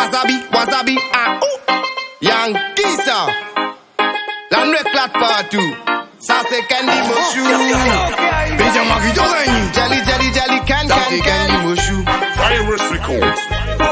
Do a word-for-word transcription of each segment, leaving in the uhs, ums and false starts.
Wasabi, wasabi, ah, ouh. Yankee, ça. La nuit éclate partout. Ça c'est Candy Mochou. Déjà ma vie d'oreille. Jelly, jelly, jelly, can, can, Candy Mochou. Virus Records.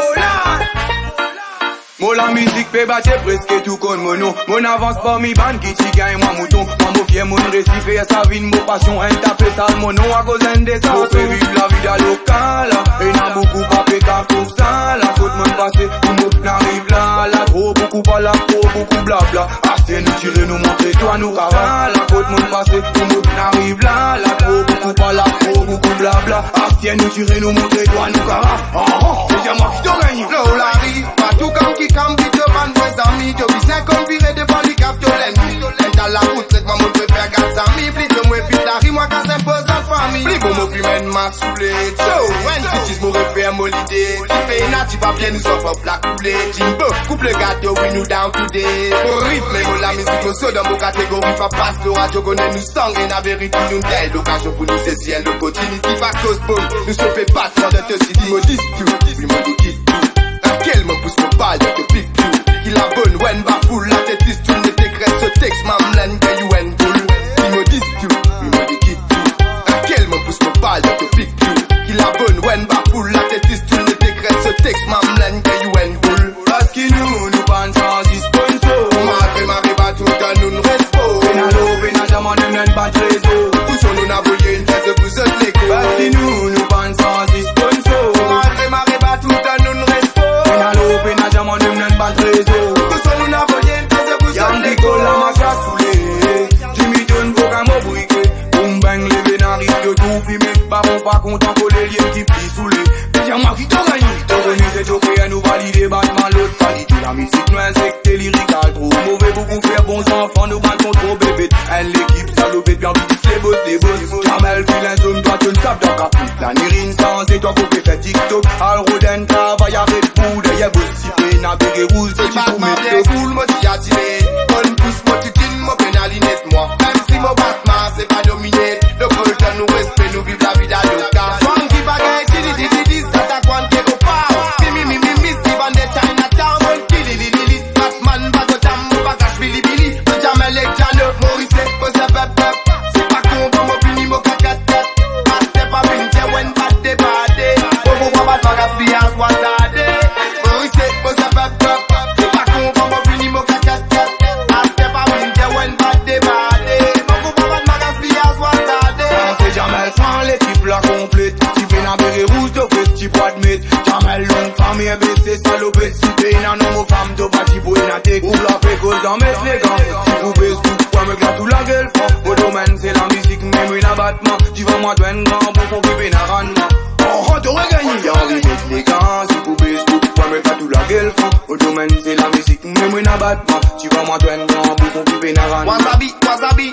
Moi la musique fait battre presque tout comme mono. Mon avance par mi bande qui t'y gagne moi mouton. Moi mon fier mon récif et sa vie mon passion. Elle tape ça mono à cause d'un des ça. Fait vivre la vie à local. Et n'a beaucoup pas fait qu'à pour ça. La faute m'en passé, tout le monde n'arrive là. La trop beaucoup pas la trop beaucoup blabla. Acheter nous tirer nous montrer toi nous cavale. La faute m'en passé, tout le monde n'arrive là. La trop beaucoup pas la trop beaucoup blabla. Acheter nous tirer nous montrer toi nous cavale. Oh oh, c'est déjà moi qui te gagne. L'eau l'arrive, pas tout comme qui comme qui te bande vos amis. Je vis un comme viré devant les cap de l'ennemi. Dans la route, c'est moi mon préfère quatre amis. Plus de moi, plus la rime, moi quand s'impose la famille. Plus bon, mon plus mène m'a saoulé. So, when tu dis mon repère, mon idée. Si fait na, tu vas bien nous offre la coulée. Jimbo, coupe le gâteau, we nous down today. Pour rythme, mon la musique, mon saut dans mon catégorie. Pas passe le radio, connaît nous sang et la vérité nous d'elle. L'occasion pour nous saisir l'opportunité. Pas cause boom, nous sauver pas sans de te si me dis tout. Oui, me nous quitte tout. Quel me pousse mon balle, je te pique plus. Qui la bonne, when va full, la tête is tout, ne décrète ce texte, mamlen, que you and bull. Qui me disent tout, il me dit quitte tout. À quel me pousse mon balle, je te pique plus. Qui la bonne, when va full, la tête is tout, ne décrète ce texte, mamlen, que you and bull. Parce que nous, nous ban sans sponsor. Malgré ma riba, tout dans nous nous respo. Pénalo, pénage, mon nous n'en pas de réseau. Poussons nous n'avoyer une tête de plus de l'écho. Parce que nous, nous ban sans sponsor. Malgré ma riba, tout dans nous nous respo. Pénalo, pénage, mon nous n'en pas de réseau. Poussons nous n'avoyer une tête de plus de Y'a des l'écho. cols à ma chasse saoulée. Jimmy John, faut qu'à m'obriquer. Boum bang, les vénaris de tout filmé. Pas bon, pas content, pour les liens qui plient saoulés. Déjà moi qui t'en gagne. T'en venu, c'est choqué, à nous valider, battement, l'autre valide. La musique nous insecte, lyrical, trop mauvais, beaucoup faire bons enfants, nous bandons trop bébés. Elle l'équipe, salopée, bien vite, les boss, les boss. Jamel, filet, zone, toi, tu ne saves dans la coupe. La nirine sans, et toi, coupé, fait TikTok. Al Roden, travail à Red Bull, y'a boss, si fait, naviguer, rouge, C'est pas ma bien cool, moi t'y attiré. Bonne pousse, moi tu t'ines, moi pénalinette, moi. Même si mon Batman, c'est pas dominé. Le colton nous respect, nous vive la vie d'Aloca. One qui bagaille, chili, di, di, di, ça t'a quoi, qui go pow. Mi, mi, mi, mi, mi, si van de Chinatown. One qui, li, li, li, li. Batman, bagotam, mon bagage, bili, bili. Le Jamel et Jano, Maurice, pose pep, pep. C'est pas con, bon, mon puni, mon cacat, tête. Pas step up in there, when bad, de bad, de. Oh, oh, oh, bad, bagage, bias, what that, de. Maurice, pose pep, pep. C'est pas con, bon, mon puni, mon cacat, tête. Pas step up in there, when bad, de bad, de. Oh, oh, oh, bad, bagage, bias, what that, de. C'est Jamel sans l'équipe la complète. Si t'es n'a béré rouge, t'as fait petit poids de mètre. Jamel long, femme et baissé, salopette. Si t'es n'a non, mon femme, t'as pas petit boy n'a t'es. Ouvre la fécole dans mes les gants. Si vous baissez tout, quoi me glace tout la gueule fort. Au domaine, c'est la musique, même une abattement. Tu vas moi, toi, un grand, pour qu'on vive un rendement. Oh, oh, t'aurais gagné. Y'a envie de mettre les gants. Si vous baissez tout, quoi me glace tout la gueule fort. Au domaine, c'est la musique, même une abattement. Tu vas moi, toi, un grand, pour qu'on vive un rendement. Wasabi, wasabi.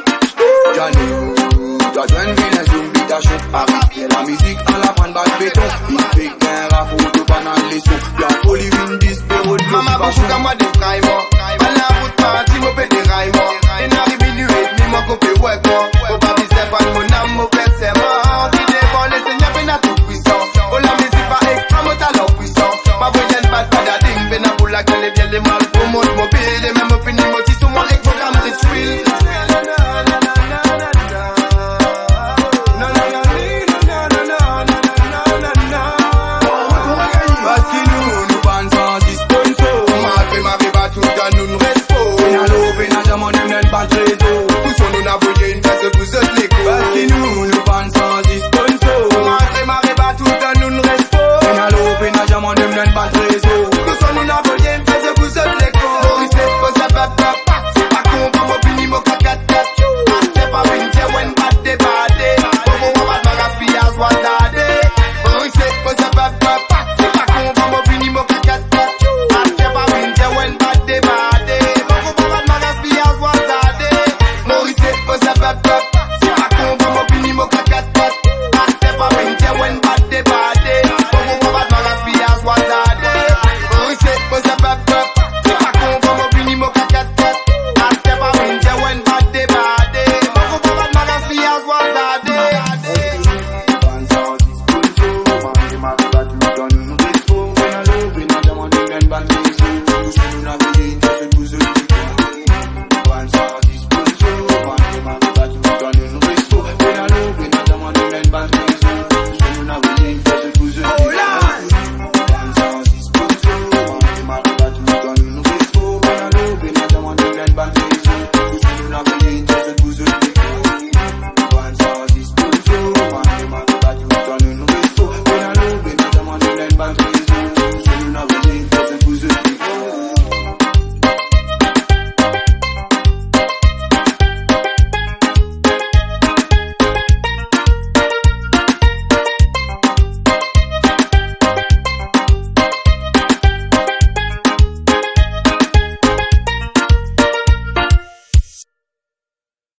Jano, t'as joué une vilaine invitation. Arrive, la musique à la panne, bat béton. Il fait qu'un rap ou de banane les sons. Y'a folie, une dispéro de Maman, beaucoup comme moi, des frères, moi.